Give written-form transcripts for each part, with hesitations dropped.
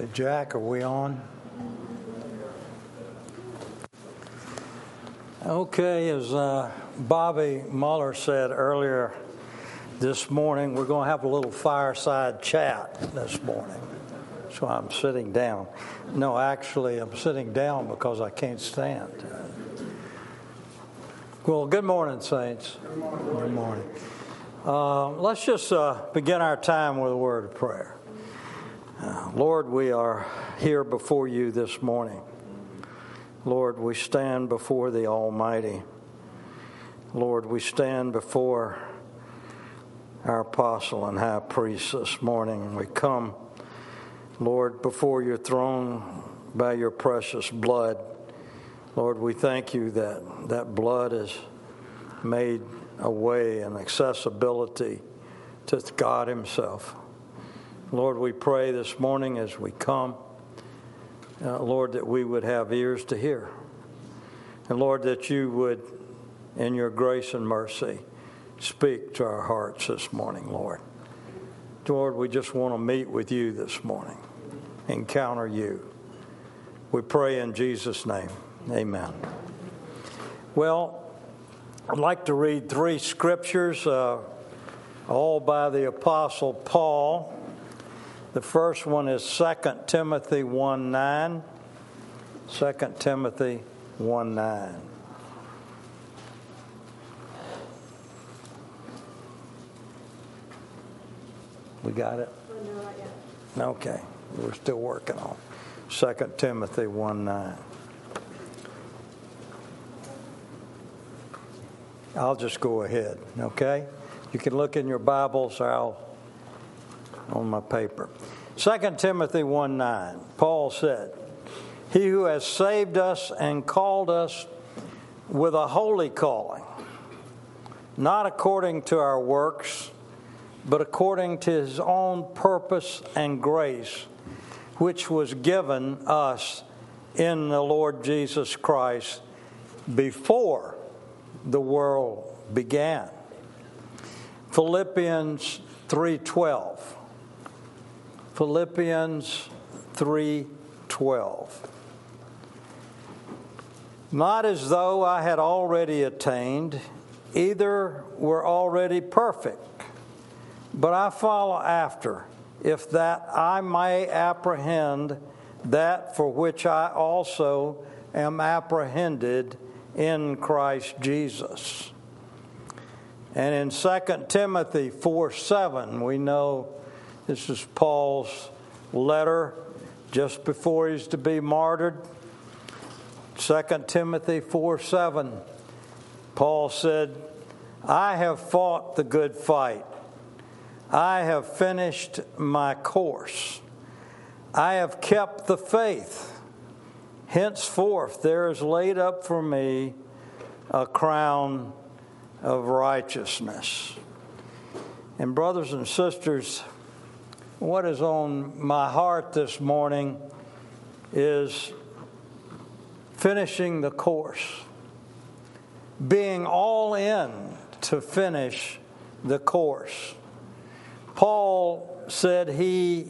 Hey, Jack, are we on? Okay, as Bobby Muller said earlier this morning, we're going to have a little fireside chat this morning. So I'm sitting down. No, actually, I'm sitting down because I can't stand. Well, good morning, saints. Good morning. Good morning. Let's just begin our time with a word of prayer. Lord, we are here before you this morning. Lord, we stand before the Almighty. Lord, we stand before our apostle and high priest this morning. We come, Lord, before your throne by your precious blood. Lord, we thank you that that blood has made a way and accessibility to God himself. Lord, we pray this morning as we come, Lord, that we would have ears to hear. And Lord, that you would, in your grace and mercy, speak to our hearts this morning, Lord. Lord, we just want to meet with you this morning, encounter you. We pray in Jesus' name. Amen. Well, I'd like to read three scriptures, all by the Apostle Paul. The first one is 2 Timothy 1:9. 2 Timothy 1:9. We got it? No, not yet. Okay. We're still working on 2 Timothy 1:9. I'll just go ahead, okay? You can look in your Bibles or on my paper. 2 Timothy 1:9, Paul said, "He who has saved us and called us with a holy calling, not according to our works, but according to his own purpose and grace, which was given us in the Lord Jesus Christ before the world began." Philippians 3:12. Philippians 3:12. "Not as though I had already attained, either were already perfect, but I follow after, if that I may apprehend that for which I also am apprehended in Christ Jesus." And in 2 Timothy 4:7, we know this is Paul's letter just before he's to be martyred. 2 Timothy 4:7, Paul said, "I have fought the good fight. I have finished my course. I have kept the faith. Henceforth there is laid up for me a crown of righteousness." And brothers and sisters, what is on my heart this morning is finishing the course, being all in to finish the course. Paul said that he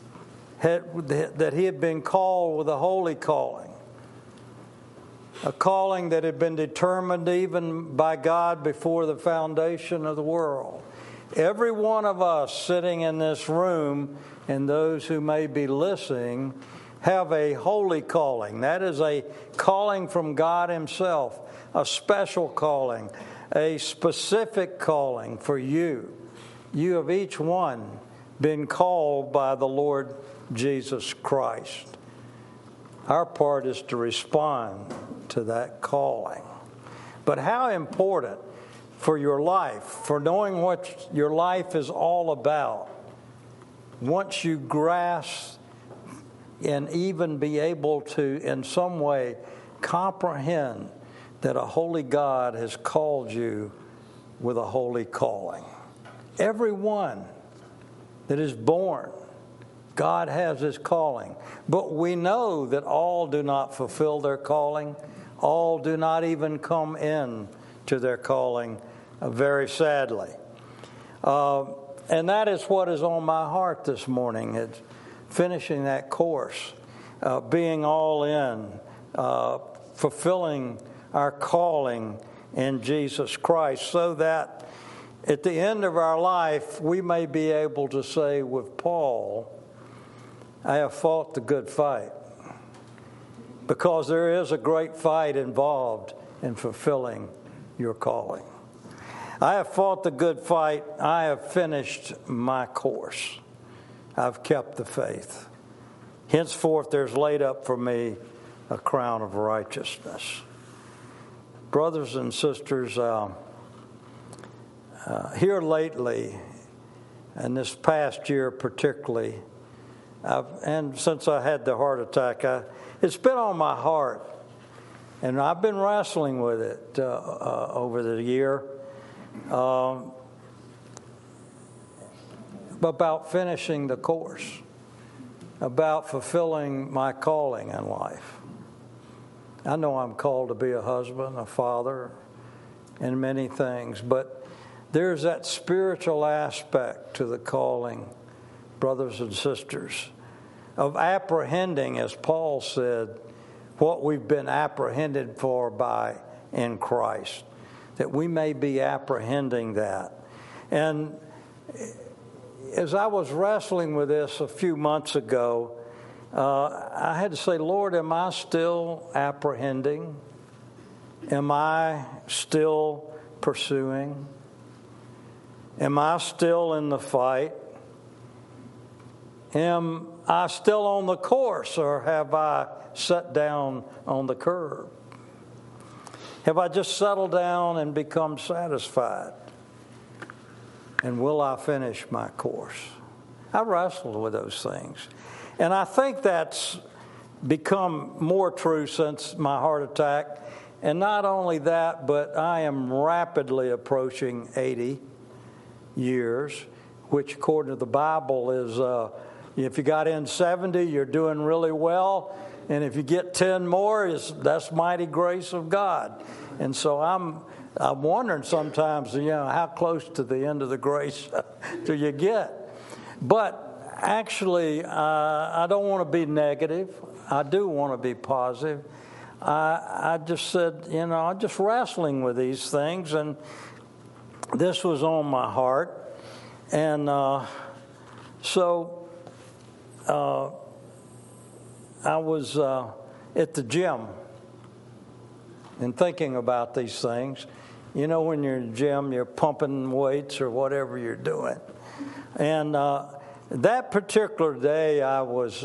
had been called with a holy calling, a calling that had been determined even by God before the foundation of the world. Every one of us sitting in this room and those who may be listening have a holy calling. That is a calling from God himself, a special calling, a specific calling for you. You have each one been called by the Lord Jesus Christ. Our part is to respond to that calling. But how important for your life, for knowing what your life is all about, once you grasp and even be able to, in some way, comprehend that a holy God has called you with a holy calling. Everyone that is born, God has his calling. But we know that all do not fulfill their calling. All do not even come in to their calling, very sadly. And that is what is on my heart this morning. It's finishing that course, being all in, fulfilling our calling in Jesus Christ, so that at the end of our life we may be able to say with Paul, I have fought the good fight. Because there is a great fight involved in fulfilling your calling. I have fought the good fight. I have finished my course. I've kept the faith. Henceforth there's laid up for me a crown of righteousness. Brothers and sisters, here lately, and this past year particularly, and since I had the heart attack, it's been on my heart, and I've been wrestling with it over the year about finishing the course, about fulfilling my calling in life. I know I'm called to be a husband, a father, and many things, but there's that spiritual aspect to the calling, brothers and sisters, of apprehending, as Paul said, what we've been apprehended for in Christ, that we may be apprehending that. And as I was wrestling with this a few months ago, I had to say, Lord, am I still apprehending? Am I still pursuing? Am I still in the fight? Am I still on the course, or have I sat down on the curb? Have I just settled down and become satisfied? And will I finish my course? I wrestled with those things. And I think that's become more true since my heart attack. And not only that, but I am rapidly approaching 80 years, which according to the Bible is, if you got in 70, you're doing really well. And if you get 10 more, that's mighty grace of God. And so I'm wondering sometimes, how close to the end of the grace do you get? But actually, I don't want to be negative. I do want to be positive. I just said, I'm just wrestling with these things, and this was on my heart. And so I was at the gym and thinking about these things. When you're in the gym, you're pumping weights or whatever you're doing. And that particular day, I was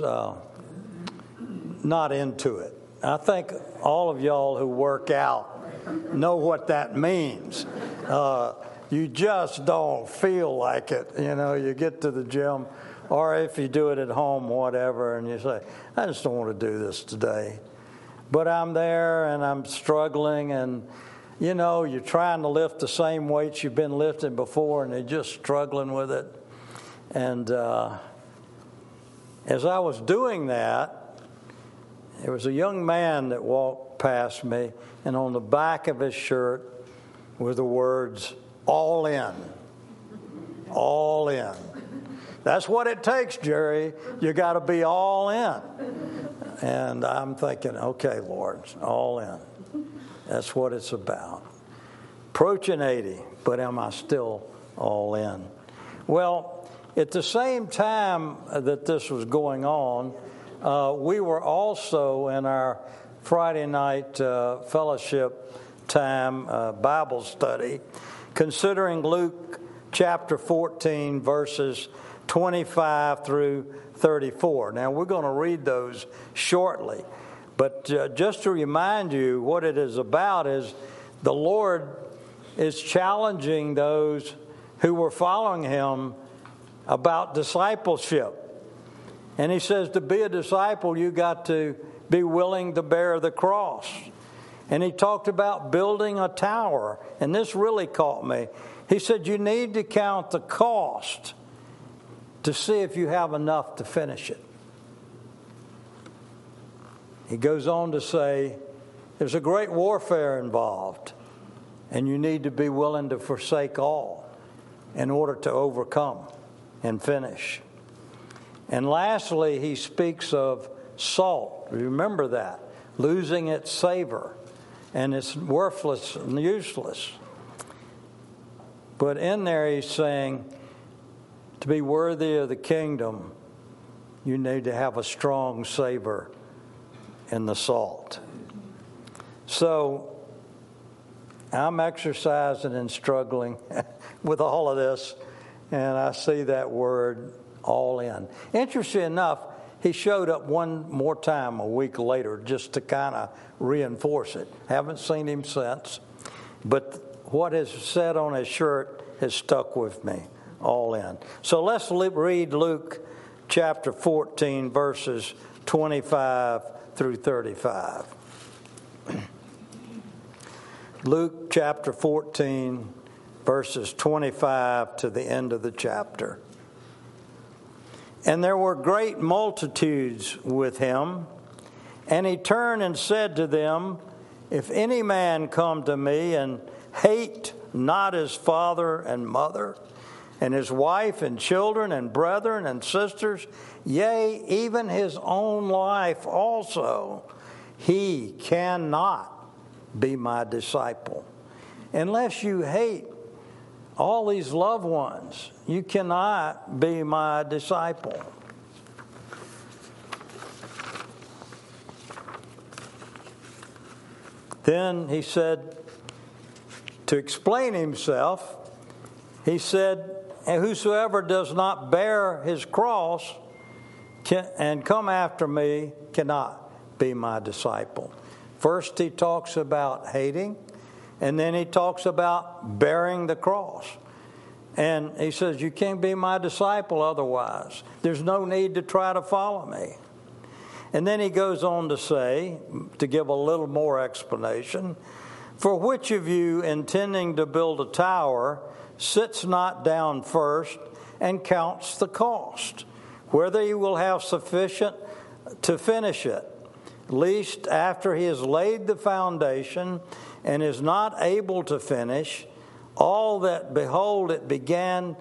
not into it. I think all of y'all who work out know what that means. You just don't feel like it. You get to the gym, or if you do it at home, whatever, and you say, I just don't want to do this today. But I'm there, and I'm struggling, and, you're trying to lift the same weights you've been lifting before, and you're just struggling with it. And as I was doing that, there was a young man that walked past me, and on the back of his shirt were the words, all in. All in. That's what it takes, Jerry. You got to be all in. And I'm thinking, okay, Lord, all in. That's what it's about. Approaching 80, but am I still all in? Well, at the same time that this was going on, we were also in our Friday night fellowship time Bible study, considering Luke chapter 14, verses 25 through 34. Now, we're going to read those shortly. But just to remind you, what it is about is the Lord is challenging those who were following him about discipleship. And he says to be a disciple, you got to be willing to bear the cross. And he talked about building a tower. And this really caught me. He said you need to count the cost to see if you have enough to finish it. He goes on to say there's a great warfare involved, and you need to be willing to forsake all in order to overcome and finish. And lastly, he speaks of salt. Remember that. Losing its savor. And it's worthless and useless. But in there he's saying, to be worthy of the kingdom, you need to have a strong savor in the salt. So I'm exercising and struggling with all of this, and I see that word all in. Interesting enough, he showed up one more time a week later just to kind of reinforce it. Haven't seen him since, but what is said on his shirt has stuck with me, all in. So let's read Luke chapter 14, verses 25 through 35. Luke chapter 14, verses 25 to the end of the chapter. And there were great multitudes with him, and he turned and said to them, if any man come to me and hate not his father and mother, and his wife and children and brethren and sisters, yea, even his own life also, he cannot be my disciple. Unless you hate all these loved ones, you cannot be my disciple. Then he said, to explain himself, he said, and whosoever does not bear his cross and come after me cannot be my disciple. First he talks about hating, and then he talks about bearing the cross. And he says, you can't be my disciple otherwise. There's no need to try to follow me. And then he goes on to say, to give a little more explanation, for which of you intending to build a tower sits not down first and counts the cost, whether he will have sufficient to finish it, lest after he has laid the foundation and is not able to finish, all that beheld it began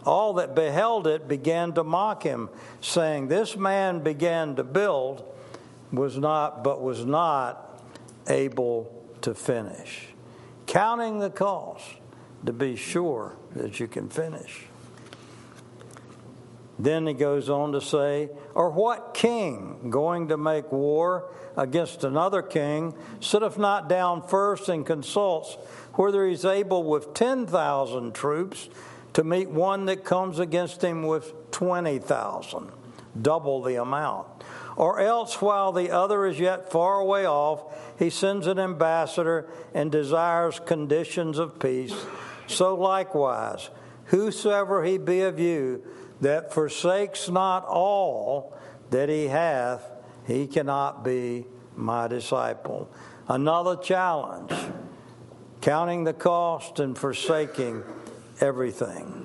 to mock him, saying, this man began to build, was not able to finish. Counting the cost to be sure that you can finish. Then he goes on to say, or what king going to make war against another king sitteth not down first and consults whether he's able with 10,000 troops to meet one that comes against him with 20,000, double the amount? Or else, while the other is yet far away off, he sends an ambassador and desires conditions of peace. So likewise, whosoever he be of you that forsakes not all that he hath, he cannot be my disciple. Another challenge, counting the cost and forsaking everything.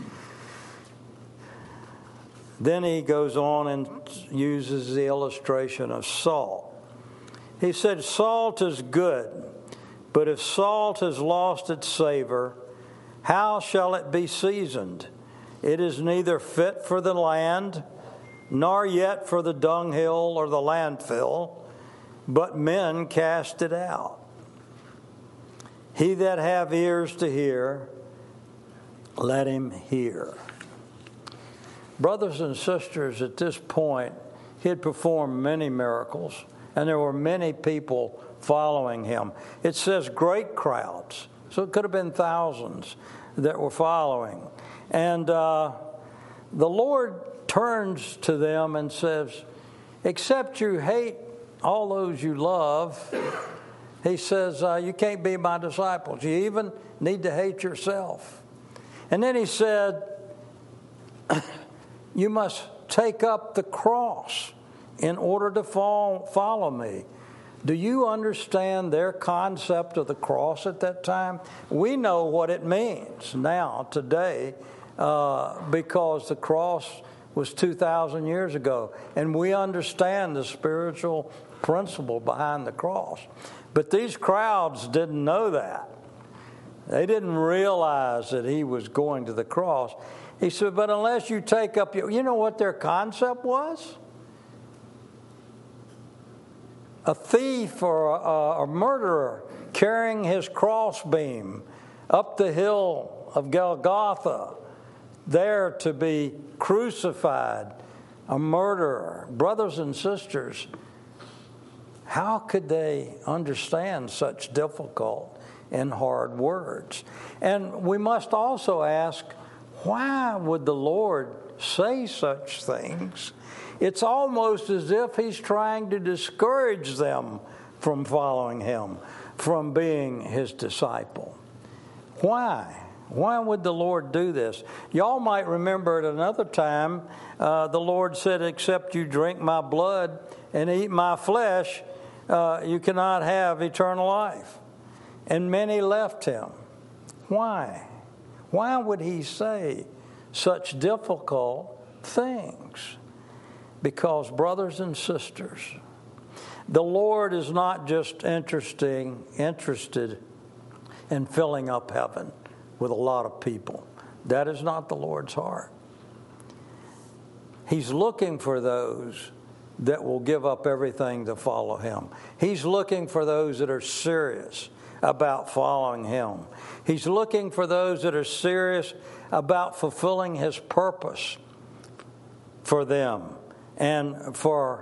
Then he goes on and uses the illustration of salt. He said, salt is good, but if salt has lost its savor, how shall it be seasoned? It is neither fit for the land, nor yet for the dunghill or the landfill, but men cast it out. He that have ears to hear, let him hear. Brothers and sisters, at this point, he had performed many miracles, and there were many people following him. It says great crowds, so it could have been thousands that were following. And the Lord turns to them and says, except you hate all those you love, he says, you can't be my disciples. You even need to hate yourself. And then he said, you must take up the cross in order to follow me. Do you understand their concept of the cross at that time? We know what it means now, today, because the cross was 2,000 years ago, and we understand the spiritual principle behind the cross. But these crowds didn't know that. They didn't realize that he was going to the cross. He said, but unless you take up your... You know what their concept was? A thief or a murderer carrying his crossbeam up the hill of Golgotha, there to be crucified, a murderer. Brothers and sisters, how could they understand such difficult and hard words? And we must also ask, why would the Lord say such things? It's almost as if he's trying to discourage them from following him, from being his disciple. Why? Why would the Lord do this? Y'all might remember at another time, the Lord said, except you drink my blood and eat my flesh, you cannot have eternal life. And many left him. Why? Why would he say such difficult things? Because, brothers and sisters, the Lord is not just interested in filling up heaven with a lot of people. That is not the Lord's heart. He's looking for those that will give up everything to follow him. He's looking for those that are serious about following him. He's looking for those that are serious about fulfilling his purpose for them and for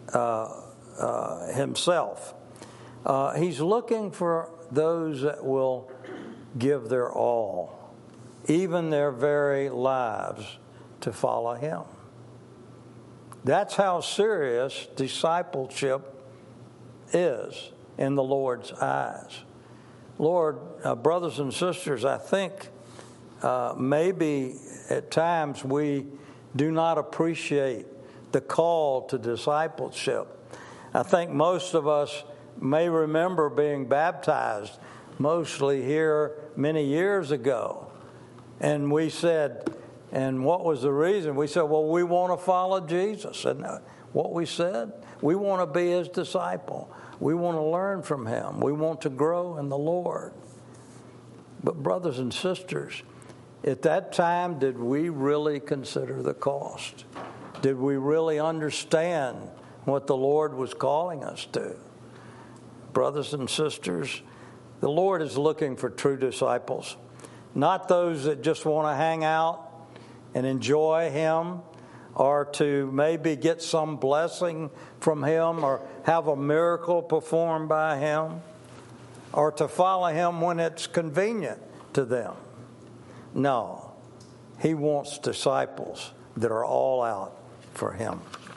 himself. He's looking for those that will give their all, even their very lives, to follow him. That's how serious discipleship is in the Lord's eyes. Lord, brothers and sisters, I think maybe at times we do not appreciate the call to discipleship. I think most of us may remember being baptized, mostly here many years ago. And we said, and what was the reason? We said, well, we want to follow Jesus. And what we said, we want to be his disciple. We want to learn from him. We want to grow in the Lord. But brothers and sisters, at that time, did we really consider the cost? Did we really understand what the Lord was calling us to? Brothers and sisters, the Lord is looking for true disciples, not those that just want to hang out and enjoy him, or to maybe get some blessing from him, or have a miracle performed by him, or to follow him when it's convenient to them. No, he wants disciples that are all out for him.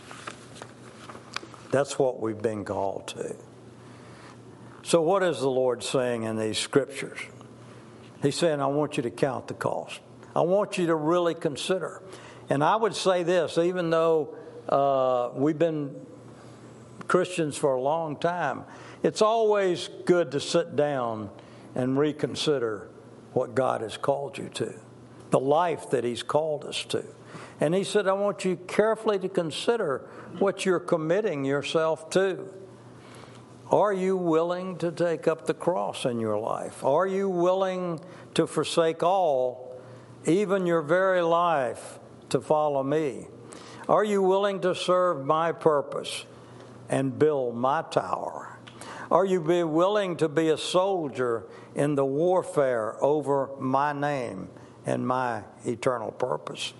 That's what we've been called to. So what is the Lord saying in these scriptures? He's saying, I want you to count the cost. I want you to really consider. And I would say this, even though we've been Christians for a long time, it's always good to sit down and reconsider what God has called you to, the life that he's called us to. And he said, I want you carefully to consider what you're committing yourself to. Are you willing to take up the cross in your life? Are you willing to forsake all, even your very life, to follow me? Are you willing to serve my purpose and build my tower? Are you willing to be a soldier in the warfare over my name and my eternal purpose?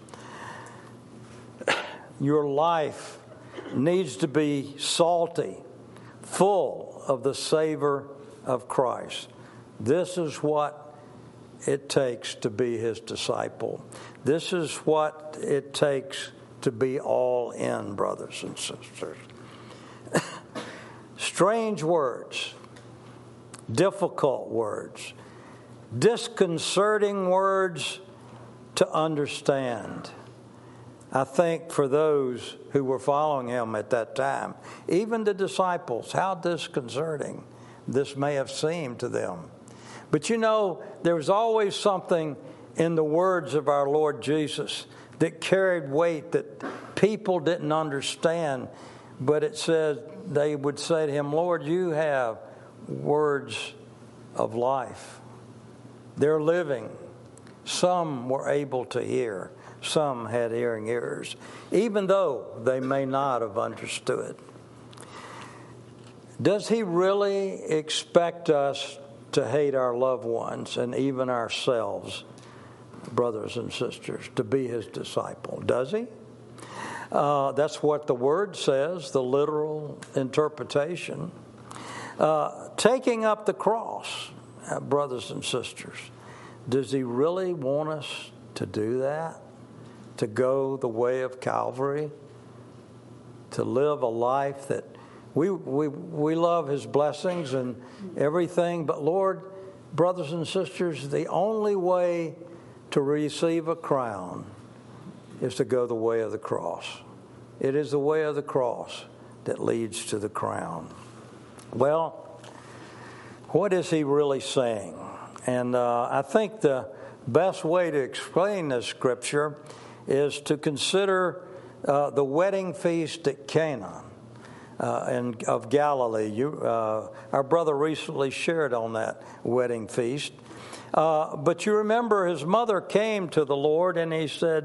Your life needs to be salty, full of the savor of Christ. This is what it takes to be his disciple. This is what it takes to be all in, brothers and sisters. Strange words, difficult words, disconcerting words to understand. I think for those who were following him at that time, even the disciples, how disconcerting this may have seemed to them. But you know, there was always something in the words of our Lord Jesus that carried weight that people didn't understand. But it says, they would say to him, Lord, you have words of life. They're living. Some were able to hear. some had hearing ears, even though they may not have understood. Does he really expect us to hate our loved ones and even ourselves, brothers and sisters, to be his disciple? Does he? That's what the word says, the literal interpretation. Taking up the cross, brothers and sisters, does he really want us to do that? To go the way of Calvary? To live a life that we love his blessings and everything, but Lord, brothers and sisters, the only way to receive a crown is to go the way of the cross. It is the way of the cross that leads to the crown. Well, what is he really saying? And I think the best way to explain this scripture is to consider the wedding feast at Cana of Galilee. Our brother recently shared on that wedding feast. But you remember his mother came to the Lord and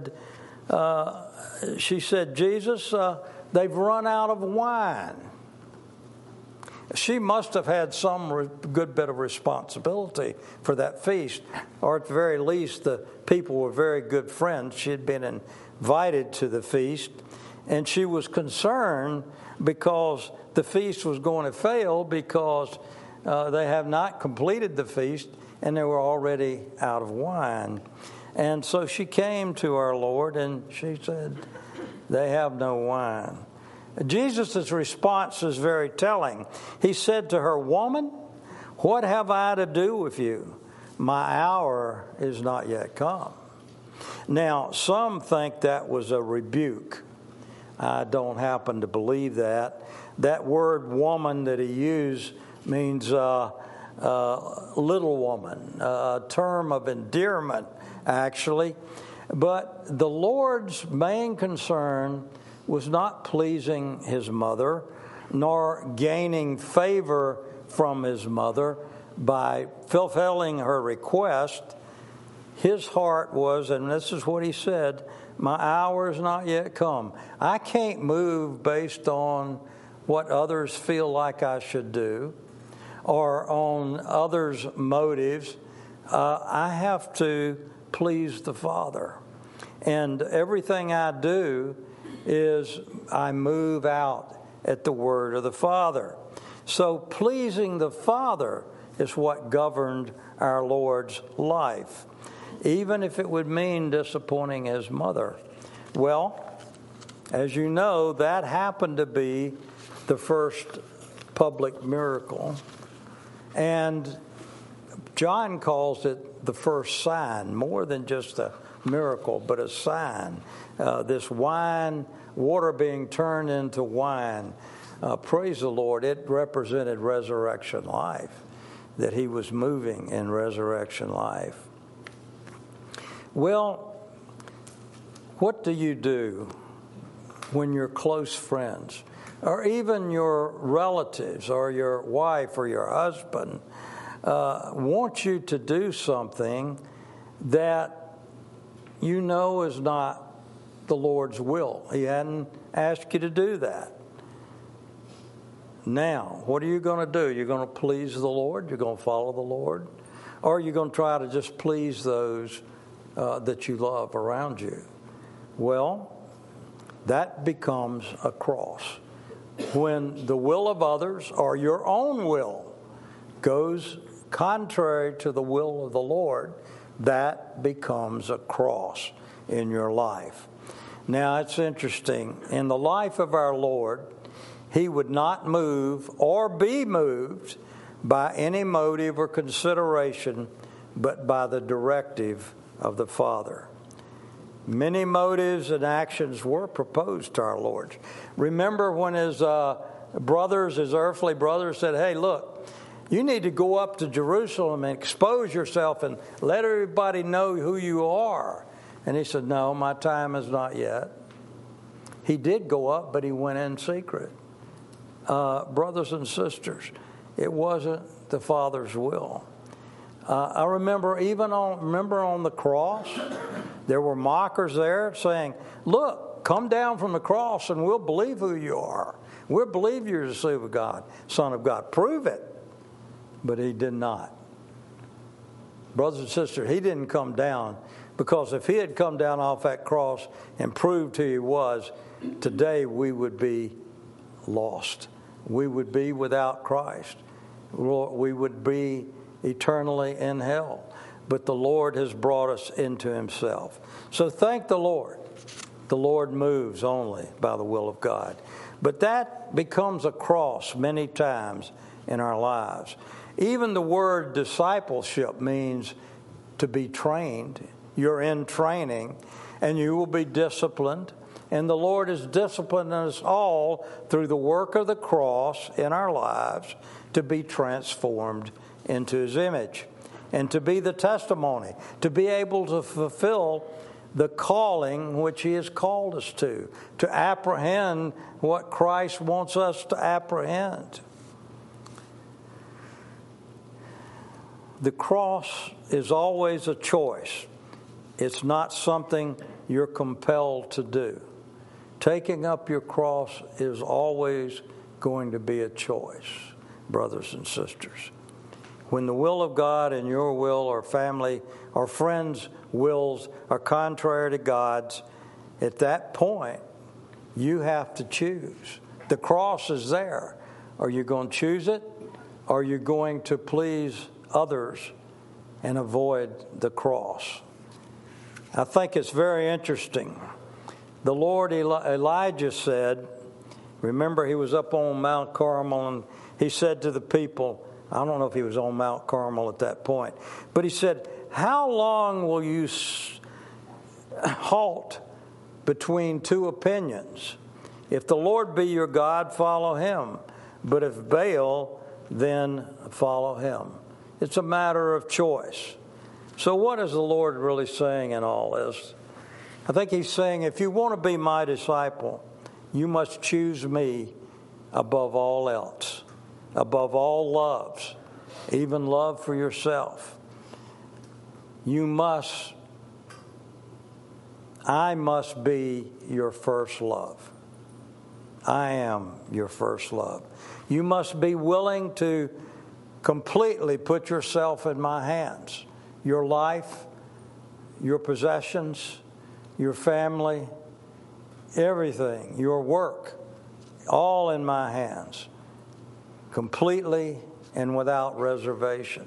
she said, Jesus, they've run out of wine. She must have had some good bit of responsibility for that feast, or at the very least, the people were very good friends. She had been invited to the feast, and she was concerned because the feast was going to fail because they have not completed the feast and they were already out of wine. And so she came to our Lord and she said, they have no wine. Jesus' response is very telling. He said to her, "Woman, what have I to do with you? My hour is not yet come." Now, some think that was a rebuke. I don't happen to believe that. That word woman that he used means little woman, a term of endearment, actually. But the Lord's main concern was not pleasing his mother, nor gaining favor from his mother by fulfilling her request. His heart was, and this is what he said, my hour is not yet come. I can't move based on what others feel like I should do or on others' motives. I have to please the Father. And everything I do is I move out at the word of the Father. So pleasing the Father is what governed our Lord's life, even if it would mean disappointing his mother. Well, as you know, that happened to be the first public miracle. And John calls it the first sign, more than just a miracle, but a sign. This water being turned into wine, praise the Lord, it represented resurrection life, that he was moving in resurrection life. Well, what do you do when your close friends, or even your relatives, or your wife, or your husband, want you to do something that you know is not the Lord's will? He hadn't asked you to do that. Now, what are you going to do? You're going to please the Lord? You're going to follow the Lord? Or are you going to try to just please those that you love around you? Well, that becomes a cross. When the will of others or your own will goes contrary to the will of the Lord, that becomes a cross in your life. Now, it's interesting. In the life of our Lord, he would not move or be moved by any motive or consideration, but by the directive of the Father. Many motives and actions were proposed to our Lord. Remember when his earthly brothers said, hey, look, you need to go up to Jerusalem and expose yourself and let everybody know who you are. And he said, no, my time is not yet. He did go up, but he went in secret. Brothers and sisters, it wasn't the Father's will. I remember on the cross, There were mockers there saying, look, come down from the cross and we'll believe who you are. We'll believe you're the Son of God. Prove it. But he did not. Brothers and sisters, he didn't come down, because if he had come down off that cross and proved who he was, today we would be lost. We would be without Christ. We would be eternally in hell. But the Lord has brought us into himself. So thank the Lord. The Lord moves only by the will of God. But that becomes a cross many times in our lives. Even the word discipleship means to be trained. You're in training, and you will be disciplined. And the Lord is disciplining us all through the work of the cross in our lives to be transformed into his image and to be the testimony, to be able to fulfill the calling which he has called us to apprehend what Christ wants us to apprehend. The cross is always a choice. It's not something you're compelled to do. Taking up your cross is always going to be a choice, brothers and sisters. When the will of God and your will or family or friends' wills are contrary to God's, at that point, you have to choose. The cross is there. Are you going to choose it? Or are you going to please others and avoid the cross? I think it's very interesting. The Lord Elijah said, remember he was up on Mount Carmel and he said to the people, I don't know if he was on Mount Carmel at that point, but he said, how long will you halt between two opinions? If the Lord be your God, follow him. But if Baal, then follow him. It's a matter of choice. So what is the Lord really saying in all this? I think he's saying, if you want to be my disciple, you must choose me above all else, above all loves, even love for yourself. I must be your first love. I am your first love. You must be willing to completely put yourself in my hands. Your life, your possessions, your family, everything, your work, all in my hands, completely and without reservation.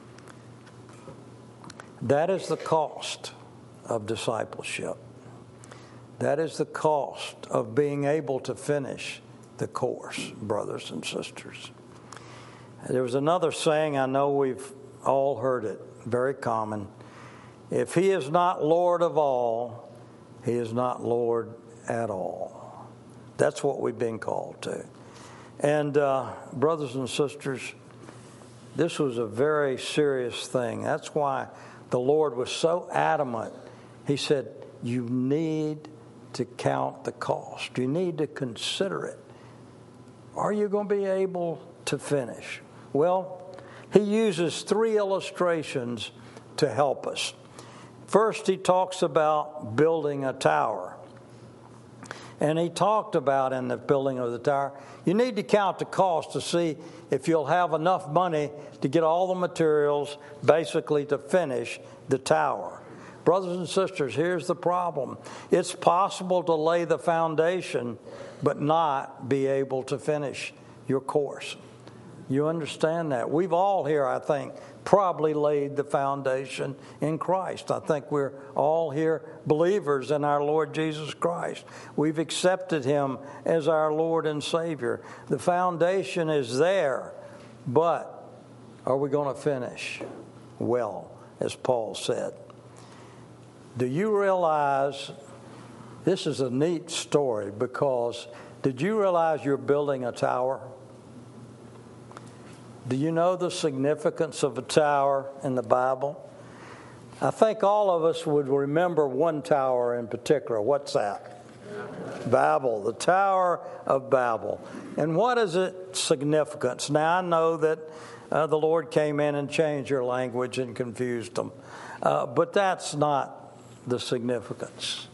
That is the cost of discipleship. That is the cost of being able to finish the course, brothers and sisters. There was another saying, I know we've all heard it, very common. If he is not Lord of all, he is not Lord at all. That's what we've been called to. And brothers and sisters, this was a very serious thing. That's why the Lord was so adamant. He said, you need to count the cost. You need to consider it. Are you going to be able to finish? Well, he uses three illustrations to help us. First, he talks about building a tower. And he talked about in the building of the tower, you need to count the cost to see if you'll have enough money to get all the materials basically to finish the tower. Brothers and sisters, here's the problem. It's possible to lay the foundation but not be able to finish your course. You understand that? We've all here, I think, probably laid the foundation in Christ. I think we're all here believers in our Lord Jesus Christ. We've accepted him as our Lord and Savior. The foundation is there, but are we going to finish well, as Paul said? Do you realize, this is a neat story, because did you realize you're building a tower? Do you know the significance of a tower in the Bible? I think all of us would remember one tower in particular. What's that? Babel, the Tower of Babel. And what is its significance? Now, I know that the Lord came in and changed your language and confused them. But that's not the significance.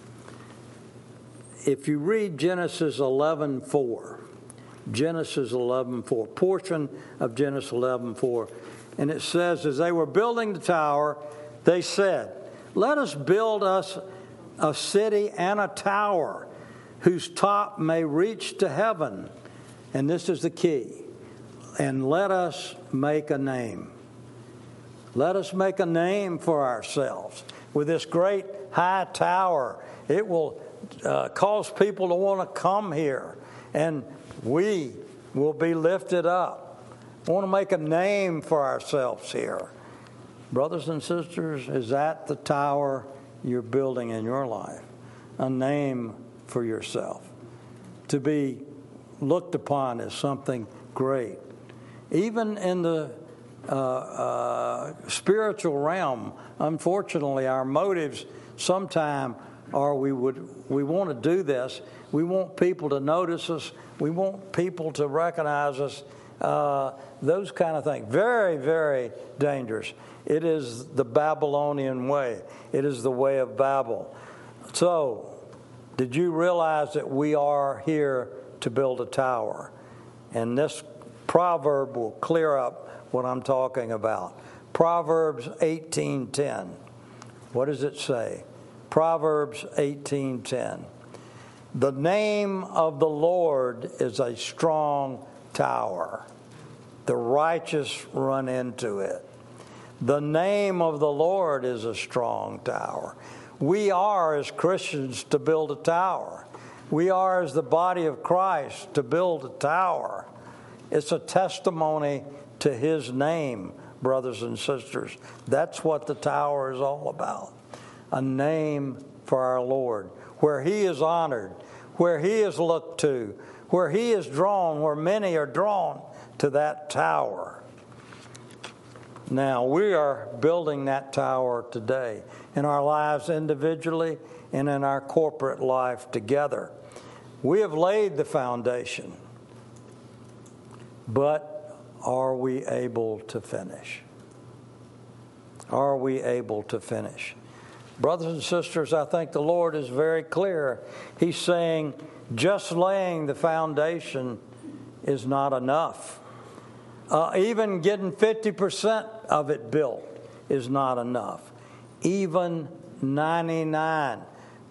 If you read Genesis 11:4, Genesis 11:4, portion of Genesis 11:4, and it says, as they were building the tower, they said, let us build us a city and a tower whose top may reach to heaven. And this is the key. And let us make a name. Let us make a name for ourselves. With this great high tower, it will cause people to want to come here. And we will be lifted up. We want to make a name for ourselves here. Brothers and sisters, is that the tower you're building in your life? A name for yourself. To be looked upon as something great. Even in the spiritual realm, unfortunately, our motives sometimes are we want to do this. We want people to notice us. We want people to recognize us. Those kind of things. Very, very dangerous. It is the Babylonian way. It is the way of Babel. So, did you realize that we are here to build a tower? And this proverb will clear up what I'm talking about. Proverbs 18:10. What does it say? Proverbs 18:10. The name of the Lord is a strong tower. The righteous run into it. The name of the Lord is a strong tower. We are, as Christians, to build a tower. We are, as the body of Christ, to build a tower. It's a testimony to His name, brothers and sisters. That's what the tower is all about. A name for our Lord, where He is honored, where He is looked to, where He is drawn, where many are drawn to that tower. Now, we are building that tower today in our lives individually and in our corporate life together. We have laid the foundation, but are we able to finish? Are we able to finish? Brothers and sisters, I think the Lord is very clear. He's saying just laying the foundation is not enough. Even getting 50% of it built is not enough. Even 99%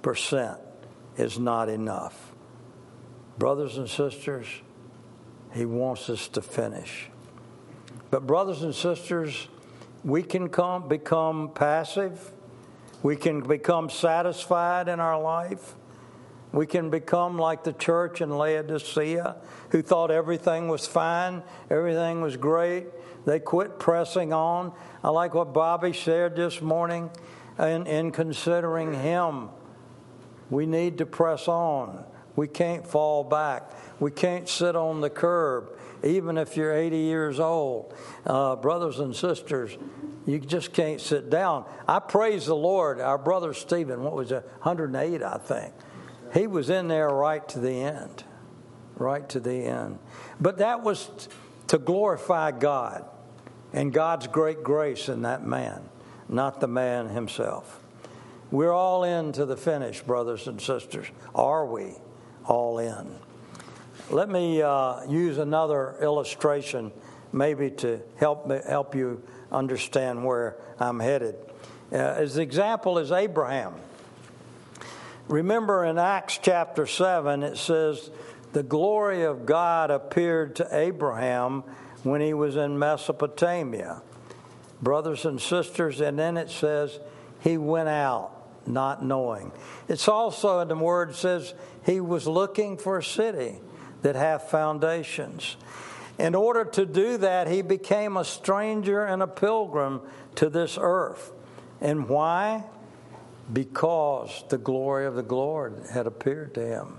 is not enough. Brothers and sisters, He wants us to finish. But brothers and sisters, we can become passive. We can become satisfied in our life. We can become like the church in Laodicea, who thought everything was fine, everything was great. They quit pressing on. I like what Bobby shared this morning in considering Him. We need to press on. We can't fall back. We can't sit on the curb, even if you're 80 years old. Brothers and sisters, you just can't sit down. I praise the Lord. Our brother Stephen, 108, I think. He was in there right to the end. Right to the end. But that was to glorify God and God's great grace in that man, not the man himself. We're all in to the finish, brothers and sisters. Are we all in? Let me use another illustration maybe to help you understand where I'm headed. As the example is Abraham. Remember in Acts chapter 7, it says, the glory of God appeared to Abraham when he was in Mesopotamia. Brothers and sisters, and then it says, he went out not knowing. It's also in the word says, he was looking for a city that hath foundations. In order to do that, he became a stranger and a pilgrim to this earth. And why? Because the glory of the Lord had appeared to him.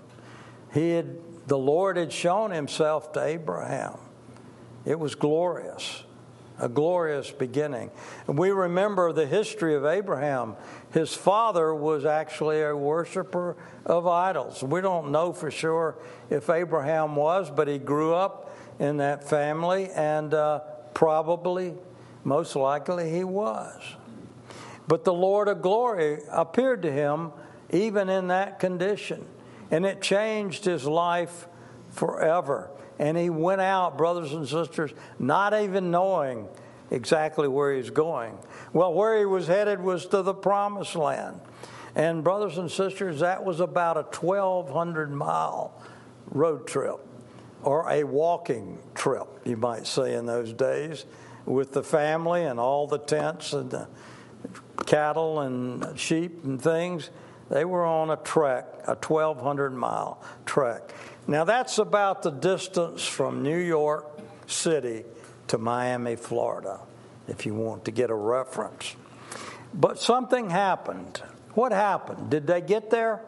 The Lord had shown Himself to Abraham. It was glorious, a glorious beginning. And we remember the history of Abraham. His father was actually a worshiper of idols. We don't know for sure if Abraham was, but he grew up in that family, and probably, most likely, he was. But the Lord of glory appeared to him even in that condition. And it changed his life forever. And he went out, brothers and sisters, not even knowing exactly where he's going. Well, where he was headed was to the promised land. And brothers and sisters, that was about a 1,200-mile road trip, or a walking trip, you might say in those days, with the family and all the tents and the cattle and sheep and things. They were on a trek, a 1,200-mile trek. Now, that's about the distance from New York City to Miami, Florida, if you want to get a reference. But something happened. What happened? Did they get there?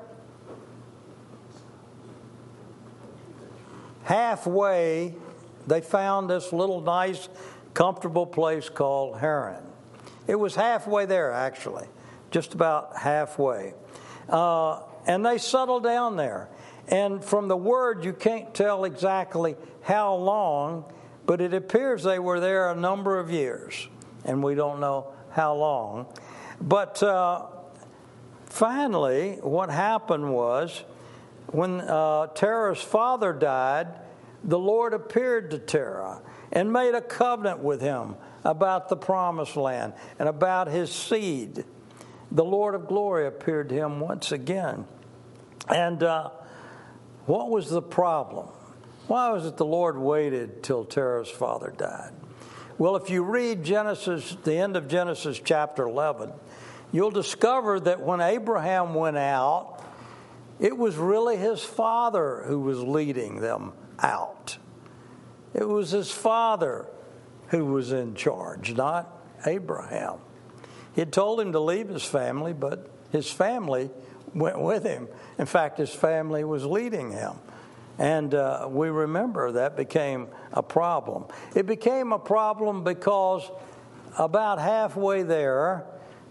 Halfway, they found this little nice, comfortable place called Haran. It was halfway there, actually, just about halfway. And they settled down there. And from the word, you can't tell exactly how long, but it appears they were there a number of years. And we don't know how long. But finally, what happened was, when Terah's father died, the Lord appeared to Terah and made a covenant with him about the promised land and about his seed. The Lord of glory appeared to him once again. And what was the problem? Why was it the Lord waited till Terah's father died? Well, if you read Genesis, the end of Genesis chapter 11, you'll discover that when Abraham went out, it was really his father who was leading them out. It was his father who was in charge, not Abraham. He had told him to leave his family, but his family went with him. In fact, his family was leading him. And we remember that became a problem. It became a problem because about halfway there,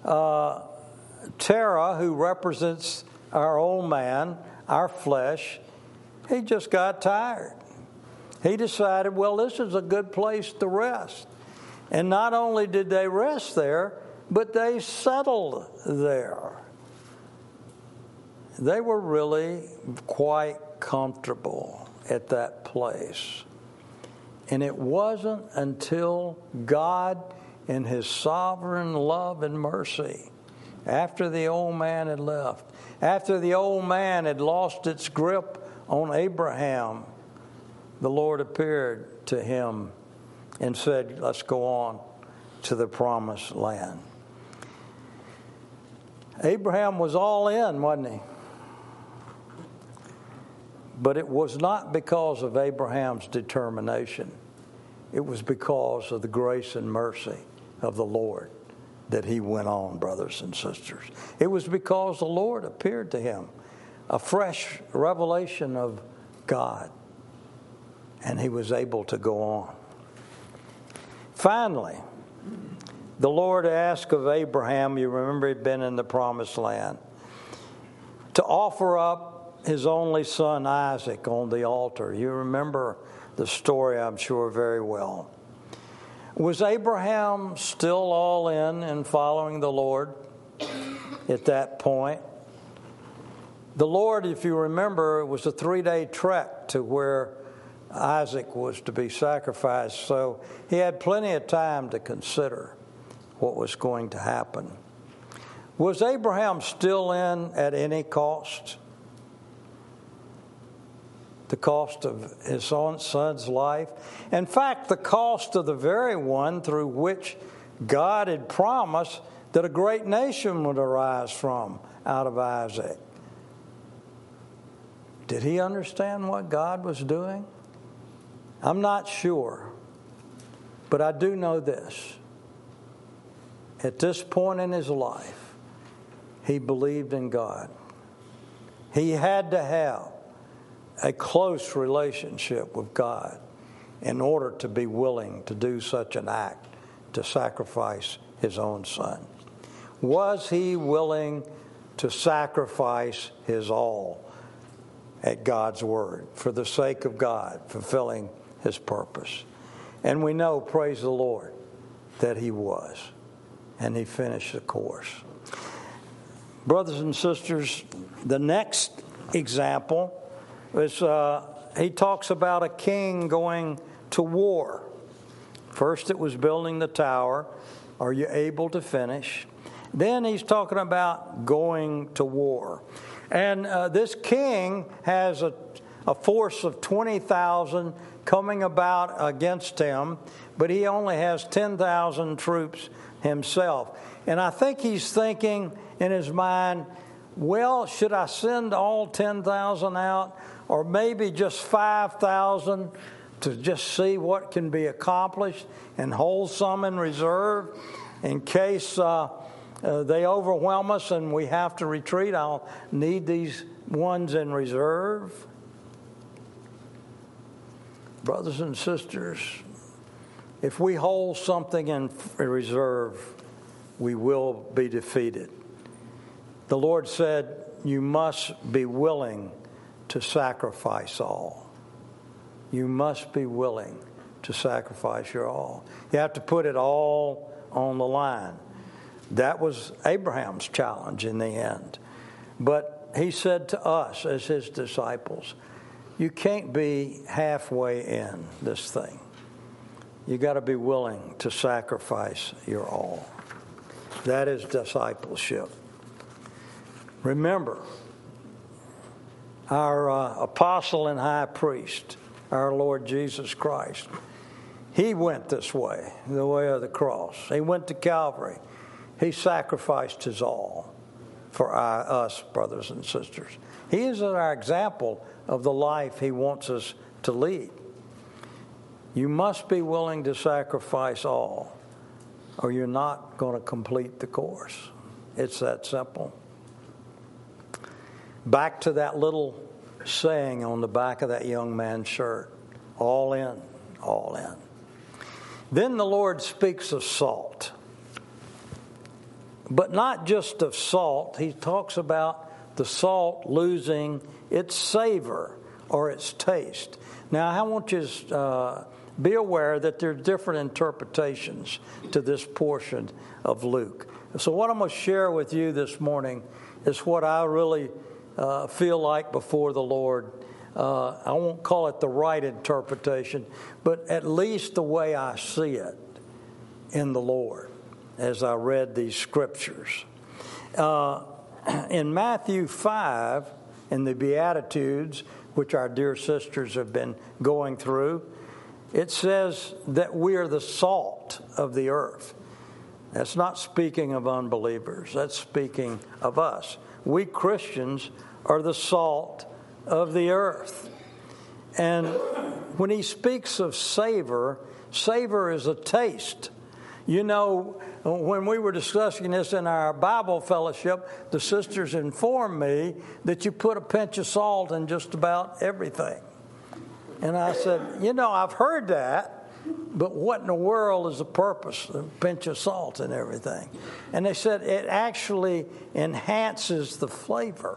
Terah, who represents our old man, our flesh, he just got tired. He decided, well, this is a good place to rest. And not only did they rest there, but they settled there. They were really quite comfortable at that place. And it wasn't until God, in his sovereign love and mercy, after the old man had left, after the old man had lost its grip on Abraham, the Lord appeared to him and said, let's go on to the promised land. Abraham was all in, wasn't he? But it was not because of Abraham's determination. It was because of the grace and mercy of the Lord that he went on, brothers and sisters. It was because the Lord appeared to him, a fresh revelation of God, and he was able to go on. Finally, the Lord asked of Abraham, you remember he'd been in the promised land, to offer up his only son Isaac on the altar. You remember the story, I'm sure, very well. Was Abraham still all in following the Lord at that point? The Lord, if you remember, it was a 3-day trek to where Isaac was to be sacrificed, so he had plenty of time to consider what was going to happen. Was Abraham still in at any cost? The cost of his own son's life. In fact, the cost of the very one through which God had promised that a great nation would arise from out of Isaac. Did he understand what God was doing? I'm not sure, but I do know this. At this point in his life, he believed in God. He had to have a close relationship with God in order to be willing to do such an act, to sacrifice his own son. Was he willing to sacrifice his all at God's word for the sake of God, fulfilling his purpose? And we know, praise the Lord, that he was. and he finished the course. Brothers and sisters, the next example is he talks about a king going to war. First it was building the tower. Are you able to finish? Then he's talking about going to war. And this king has a force of 20,000 coming about against him, but he only has 10,000 troops himself. And I think he's thinking in his mind, well, should I send all 10,000 out, or maybe just 5,000 to just see what can be accomplished and hold some in reserve in case they overwhelm us and we have to retreat? I'll need these ones in reserve. Brothers and sisters, if we hold something in reserve, we will be defeated. The Lord said, you must be willing to sacrifice all. You must be willing to sacrifice your all. You have to put it all on the line. That was Abraham's challenge in the end. But he said to us as his disciples, you can't be halfway in this thing. You got to be willing to sacrifice your all. That is discipleship. Remember, our apostle and high priest, our Lord Jesus Christ, he went this way, the way of the cross. He went to Calvary. He sacrificed his all for us, brothers and sisters. He is our example of the life he wants us to lead. You must be willing to sacrifice all, or you're not going to complete the course. It's that simple. Back to that little saying on the back of that young man's shirt, all in, all in. Then the Lord speaks of salt. But not just of salt. He talks about the salt losing its savor or its taste. Now, I want you to be aware that there are different interpretations to this portion of Luke. So what I'm going to share with you this morning is what I really feel like before the Lord. I won't call it the right interpretation, but at least the way I see it in the Lord as I read these scriptures. In Matthew 5, in the Beatitudes, which our dear sisters have been going through, it says that we are the salt of the earth. That's not speaking of unbelievers. That's speaking of us. We Christians are the salt of the earth. And when he speaks of savor, savor is a taste. You know, when we were discussing this in our Bible fellowship, the sisters informed me that you put a pinch of salt in just about everything. And I said, you know, I've heard that, but what in the world is the purpose of a pinch of salt and everything? And they said it actually enhances the flavor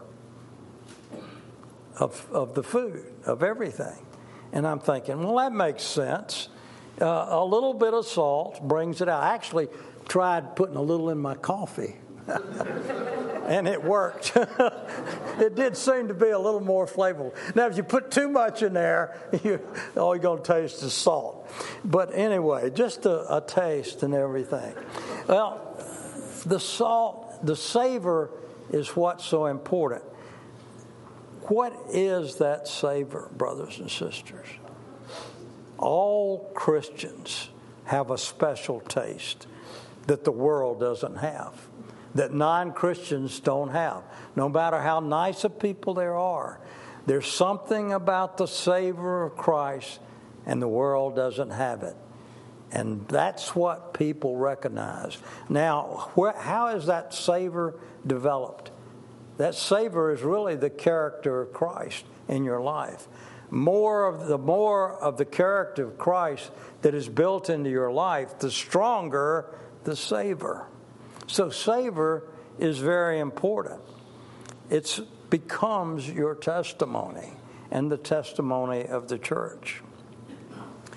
of the food, of everything. And I'm thinking, well, that makes sense. A little bit of salt brings it out. I actually tried putting a little in my coffee, and it worked. It did seem to be a little more flavorful. Now, if you put too much in there, all you're going to taste is salt. But anyway, just a taste and everything. Well, the salt, the savor is what's so important. What is that savor, brothers and sisters? All Christians have a special taste that the world doesn't have, that non-Christians don't have. No matter how nice of people there are, there's something about the savor of Christ, and the world doesn't have it. And that's what people recognize. Now, how is that savor developed? That savor is really the character of Christ in your life. The more of the character of Christ that is built into your life, the stronger the savor. So savor is very important. It becomes your testimony and the testimony of the church.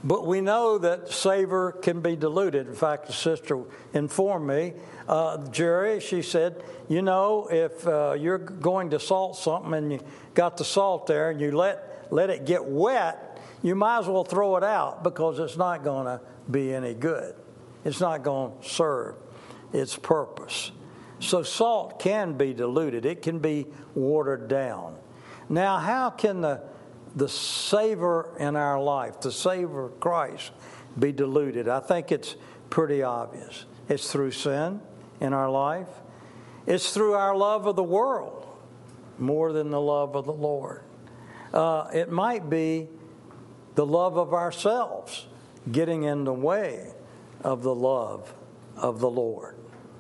But we know that savor can be diluted. In fact, the sister informed me, Jerry, she said, you know, if you're going to salt something and you got the salt there and you let it get wet, you might as well throw it out because it's not going to be any good. It's not going to serve its purpose. So salt can be diluted. It can be watered down. Now, how can the savor in our life, the savor of Christ, be diluted? I think it's pretty obvious. It's through sin in our life. It's through our love of the world more than the love of the Lord. It might be the love of ourselves getting in the way of the love of the Lord.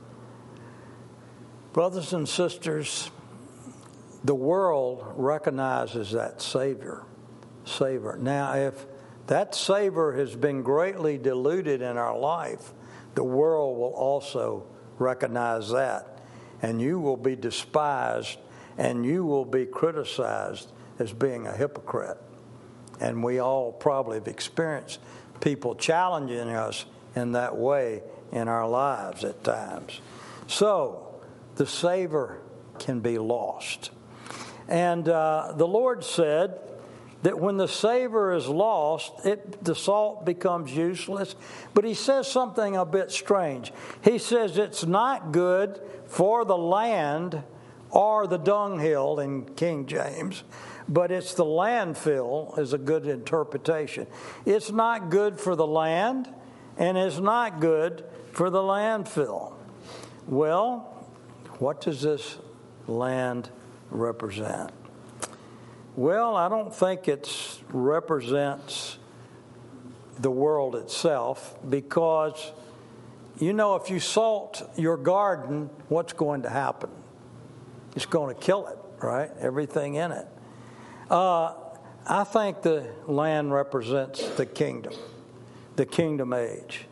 Brothers and sisters, the world recognizes that savor. Now, if that savor has been greatly diluted in our life, the world will also recognize that. And you will be despised and you will be criticized as being a hypocrite. And we all probably have experienced people challenging us in that way in our lives at times. So, the savor can be lost. And the Lord said that when the savor is lost, the salt becomes useless. But he says something a bit strange. He says it's not good for the land or the dunghill in King James, but it's the landfill is a good interpretation. It's not good for the land, and it's not good for the landfill. Well, what does this land represent? Well, I don't think it represents the world itself because, you know, if you salt your garden, what's going to happen? It's going to kill it, right? Everything in it. I think the land represents the kingdom age.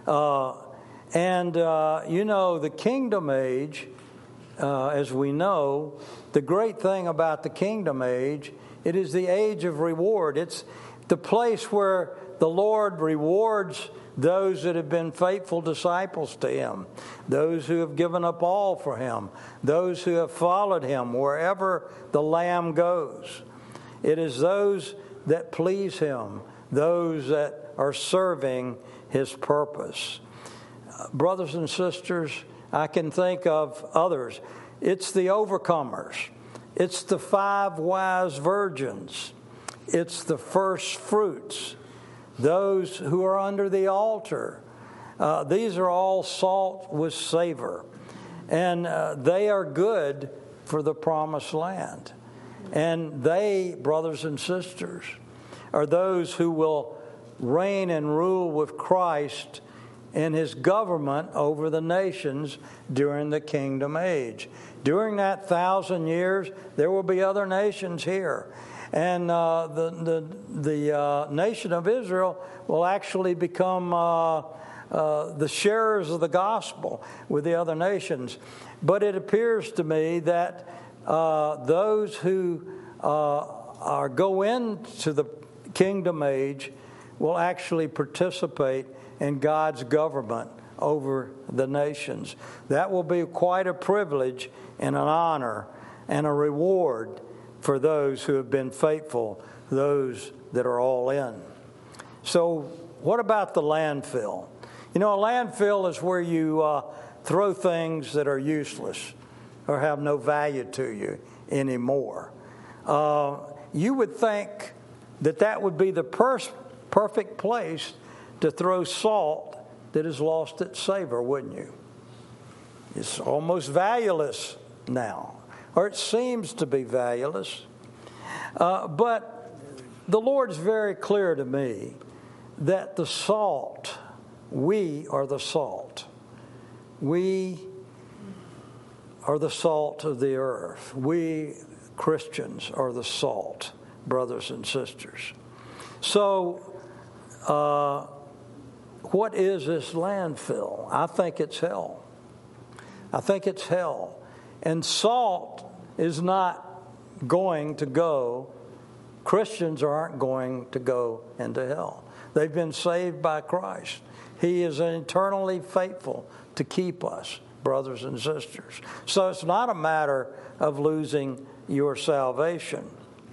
You know, the kingdom age, as we know, the great thing about the kingdom age, it is the age of reward. It's the place where the Lord rewards those that have been faithful disciples to Him, those who have given up all for Him, those who have followed Him wherever the Lamb goes. It is those that please Him, those that are serving His purpose. Brothers and sisters, I can think of others. It's the overcomers. It's the 5 wise virgins. It's the first fruits. Those who are under the altar. These are all salt with savor. And they are good for the promised land. And they, brothers and sisters, are those who will reign and rule with Christ in His government over the nations during the kingdom age. During that 1,000 years, there will be other nations here. And the nation of Israel will actually become the sharers of the gospel with the other nations. But it appears to me that those who go into the kingdom age will actually participate in God's government over the nations. That will be quite a privilege and an honor and a reward for those who have been faithful, those that are all in. So what about the landfill? You know, a landfill is where you throw things that are useless or have no value to you anymore. You would think that would be the perfect place to throw salt that has lost its savor, wouldn't you? It's almost valueless now, or it seems to be valueless. But the Lord's very clear to me that the salt, we are the salt. We are the salt of the earth. We Christians are the salt, brothers and sisters. So, what is this landfill? I think it's hell. I think it's hell. And salt is not going to go, Christians aren't going to go into hell. They've been saved by Christ. He is eternally faithful to keep us, brothers and sisters. So it's not a matter of losing your salvation.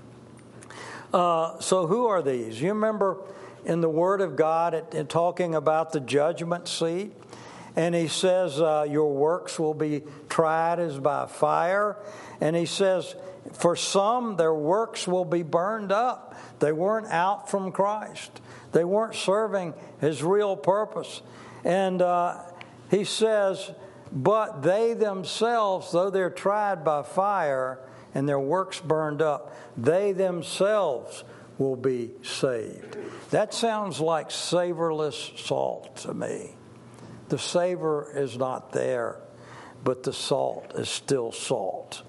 So who are these? You remember in the Word of God in talking about the judgment seat? And he says your works will be tried as by fire. And he says for some their works will be burned up. They weren't out from Christ. They weren't serving his real purpose. And he says, but they themselves, though they're tried by fire and their works burned up, they themselves will be saved. That sounds like savorless salt to me. The savor is not there, but the salt is still salt.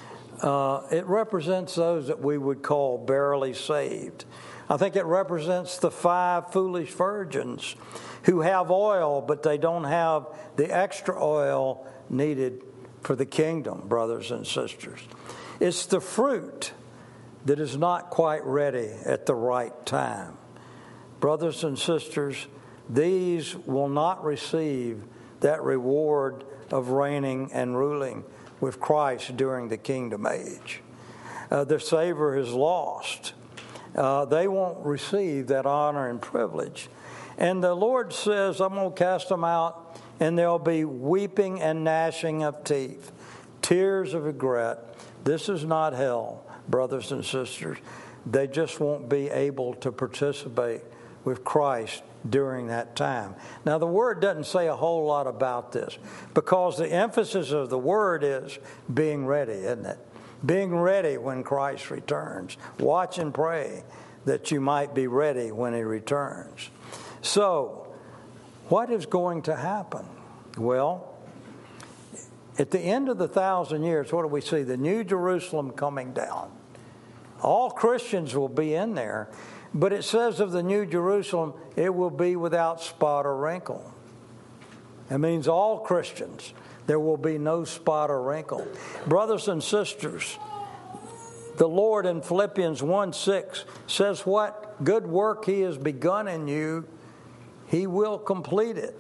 It represents those that we would call barely saved. I think it represents the 5 foolish virgins who have oil, but they don't have the extra oil needed for the kingdom, brothers and sisters. It's the fruit that is not quite ready at the right time. Brothers and sisters, these will not receive that reward of reigning and ruling with Christ during the kingdom age. The savor is lost. They won't receive that honor and privilege. And the Lord says, I'm going to cast them out, and there'll be weeping and gnashing of teeth, tears of regret. This is not hell, brothers and sisters. They just won't be able to participate with Christ during that time. Now, the Word doesn't say a whole lot about this because the emphasis of the Word is being ready, isn't it? Being ready when Christ returns. Watch and pray that you might be ready when He returns. So, what is going to happen? Well, at the end of the 1,000 years, what do we see? The New Jerusalem coming down. All Christians will be in there. But it says of the New Jerusalem, it will be without spot or wrinkle. It means all Christians. There will be no spot or wrinkle. Brothers and sisters, the Lord in Philippians 1:6 says what good work He has begun in you, He will complete it.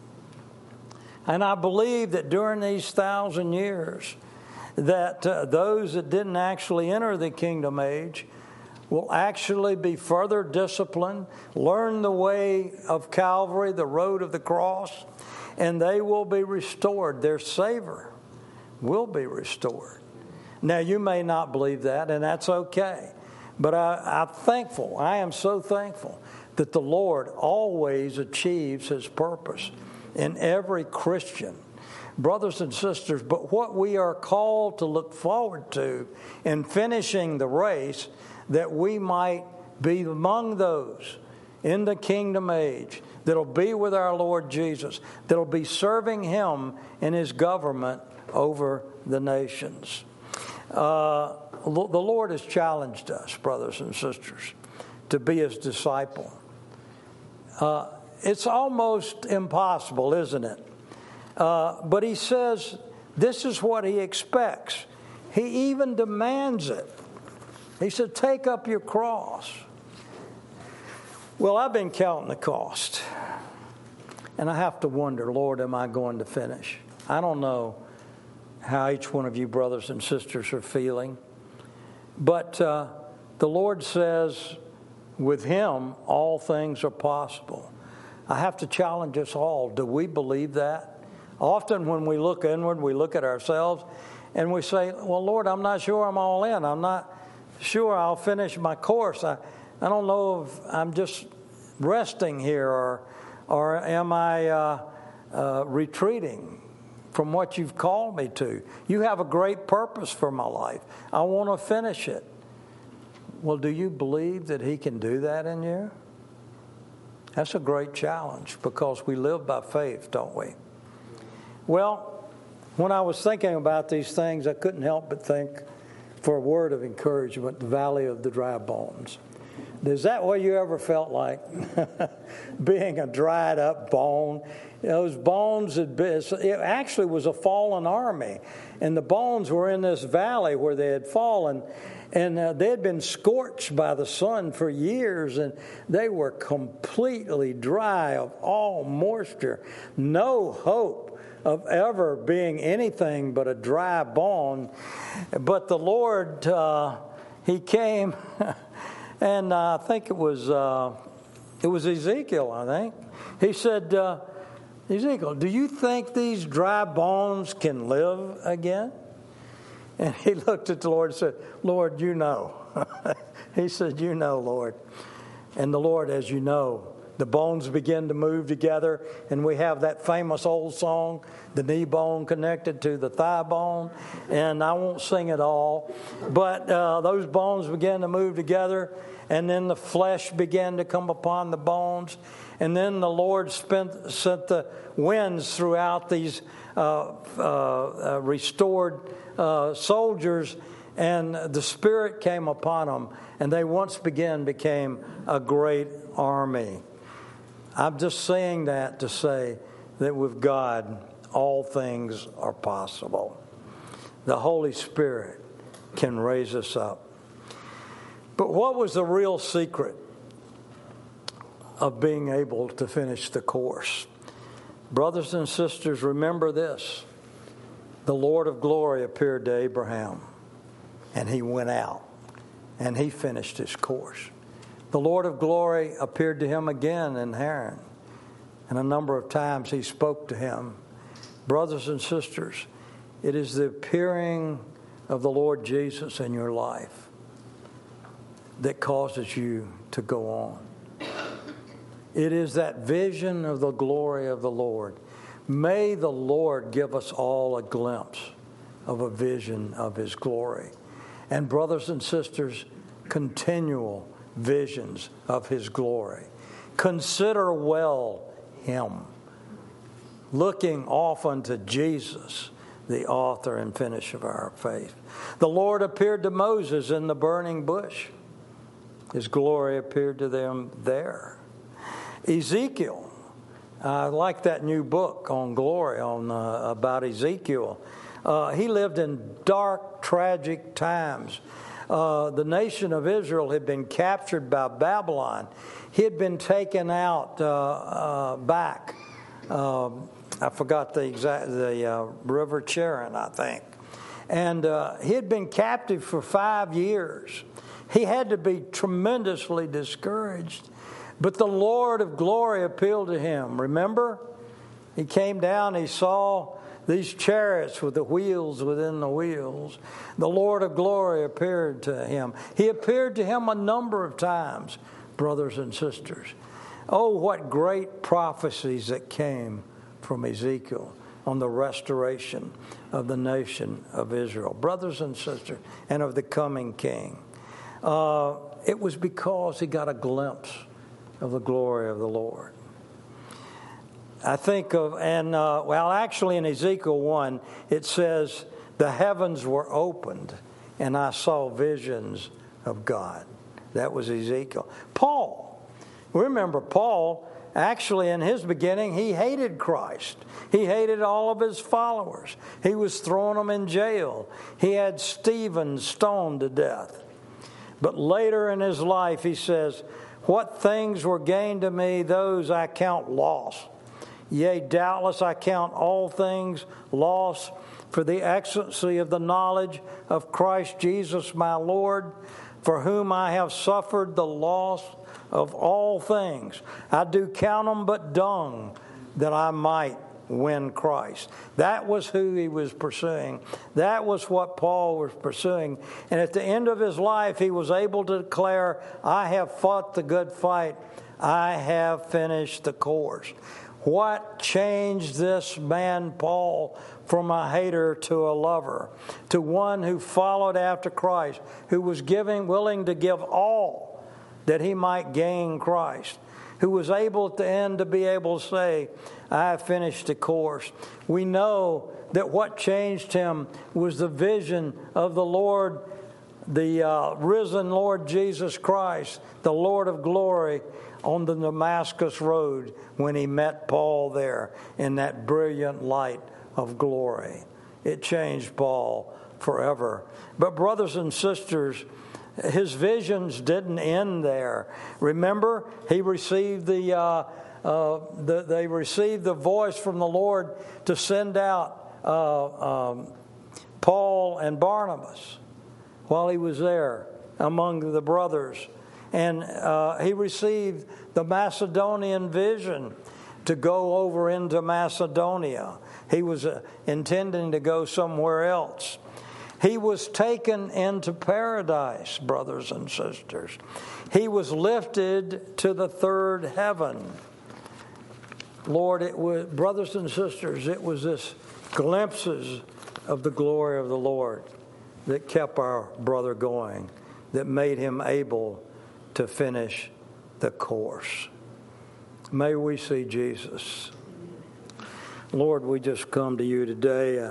And I believe that during these 1,000 years, that those that didn't actually enter the kingdom age will actually be further disciplined, learn the way of Calvary, the road of the cross, and they will be restored. Their savor will be restored. Now, you may not believe that, and that's okay. But I'm thankful, I am so thankful that the Lord always achieves His purpose in every Christian. Brothers and sisters, but what we are called to look forward to in finishing the race, that we might be among those in the kingdom age that'll be with our Lord Jesus, that'll be serving Him in His government over the nations. The Lord has challenged us, brothers and sisters, to be His disciple. It's almost impossible, isn't it? But He says this is what He expects. He even demands it. He said, take up your cross. Well, I've been counting the cost. And I have to wonder, Lord, am I going to finish? I don't know how each one of you brothers and sisters are feeling. But the Lord says, with Him, all things are possible. I have to challenge us all. Do we believe that? Often when we look inward, we look at ourselves and we say, well, Lord, I'm not sure I'm all in. I'm not sure I'll finish my course. I don't know if I'm just resting here or am I retreating from what you've called me to. You have a great purpose for my life. I want to finish it. Well, do you believe that He can do that in you? That's a great challenge because we live by faith, don't we? Well, when I was thinking about these things, I couldn't help but think for a word of encouragement, the valley of the dry bones. Is that what you ever felt like? Being a dried up bone? Those bones had been, it actually was a fallen army. And the bones were in this valley where they had fallen. And they had been scorched by the sun for years, and they were completely dry of all moisture. No hope of ever being anything but a dry bone. But the Lord, He came, and I think it was Ezekiel, I think. He said, Ezekiel, do you think these dry bones can live again? And he looked at the Lord and said, Lord, you know. He said, you know, Lord. And the Lord, as you know, the bones begin to move together. And we have that famous old song, the knee bone connected to the thigh bone. And I won't sing it all. But those bones began to move together. And then the flesh began to come upon the bones. And then the Lord sent the winds throughout these restored soldiers, and the Spirit came upon them, and they once again became a great army. I'm just saying that to say that with God, all things are possible. The Holy Spirit can raise us up. But what was the real secret of being able to finish the course? Brothers and sisters, remember this. The Lord of glory appeared to Abraham, and he went out, and he finished his course. The Lord of glory appeared to him again in Haran, and a number of times he spoke to him. Brothers and sisters, it is the appearing of the Lord Jesus in your life that causes you to go on. It is that vision of the glory of the Lord. May the Lord give us all a glimpse of a vision of His glory. And brothers and sisters, continual visions of His glory. Consider well Him, looking often to Jesus, the author and finisher of our faith. The Lord appeared to Moses in the burning bush. His glory appeared to them there. Ezekiel, I like that new book on glory about Ezekiel. He lived in dark, tragic times. The nation of Israel had been captured by Babylon. He had been taken out back. I forgot the River Cheron, I think. And he had been captive for 5 years. He had to be tremendously discouraged. But the Lord of glory appealed to him. Remember? He came down, he saw these chariots with the wheels within the wheels. The Lord of glory appeared to him. He appeared to him a number of times, brothers and sisters. Oh, what great prophecies that came from Ezekiel on the restoration of the nation of Israel. Brothers and sisters, and of the coming king. It was because he got a glimpse of the glory of the Lord. I think of, actually in Ezekiel 1, it says, the heavens were opened and I saw visions of God. That was Ezekiel. Paul, remember Paul, actually in his beginning, he hated Christ. He hated all of his followers. He was throwing them in jail. He had Stephen stoned to death. But later in his life, he says, what things were gained to me, those I count loss. Yea, doubtless I count all things loss for the excellency of the knowledge of Christ Jesus my Lord, for whom I have suffered the loss of all things. I do count them but dung, that I might win Christ. That was who he was pursuing. That was what Paul was pursuing. And at the end of his life, he was able to declare, I have fought the good fight. I have finished the course. What changed this man, Paul, from a hater to a lover, to one who followed after Christ, who was willing to give all that he might gain Christ, who was able at the end to be able to say, I have finished the course. We know that what changed him was the vision of the Lord, the risen Lord Jesus Christ, the Lord of glory, on the Damascus road when he met Paul there in that brilliant light of glory. It changed Paul forever. But brothers and sisters, his visions didn't end there. Remember, he received they received the voice from the Lord to send out Paul and Barnabas while he was there among the brothers. And he received the Macedonian vision to go over into Macedonia. He was intending to go somewhere else. He was taken into paradise, brothers and sisters. He was lifted to the third heaven. Lord, it was, brothers and sisters, it was this glimpses of the glory of the Lord that kept our brother going, that made him able to finish the course. May we see Jesus. Lord, we just come to you today.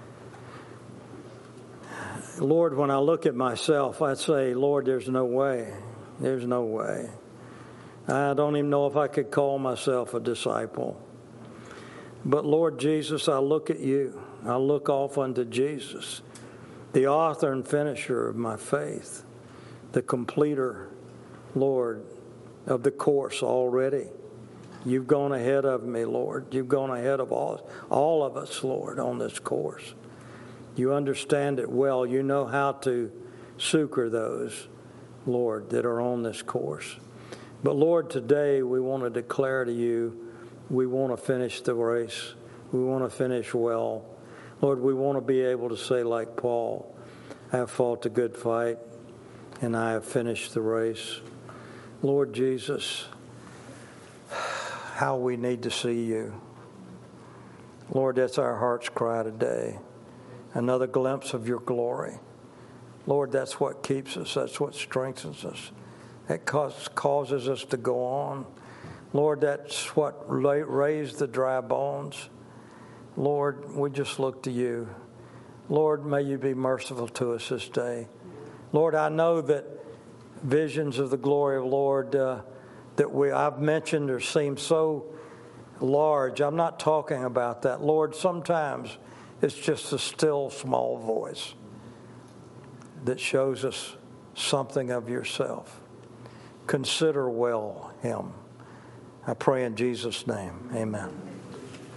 Lord, when I look at myself, I say, Lord, there's no way. There's no way. I don't even know if I could call myself a disciple. But Lord Jesus, I look at you. I look off unto Jesus, the author and finisher of my faith, the completer, Lord, of the course already. You've gone ahead of me, Lord. You've gone ahead of all of us, Lord, on this course. You understand it well. You know how to succor those, Lord, that are on this course. But Lord, today we want to declare to you, we want to finish the race. We want to finish well. Lord, we want to be able to say like Paul, I have fought the good fight and I have finished the race. Lord Jesus, how we need to see you. Lord, that's our heart's cry today. Another glimpse of your glory. Lord, that's what keeps us. That's what strengthens us. That causes us to go on. Lord, that's what raised the dry bones. Lord, we just look to you. Lord, may you be merciful to us this day. Lord, I know that visions of the glory of the Lord that I've mentioned or seem so large. I'm not talking about that. Lord, sometimes it's just a still small voice that shows us something of yourself. Consider well him. I pray in Jesus' name. Amen.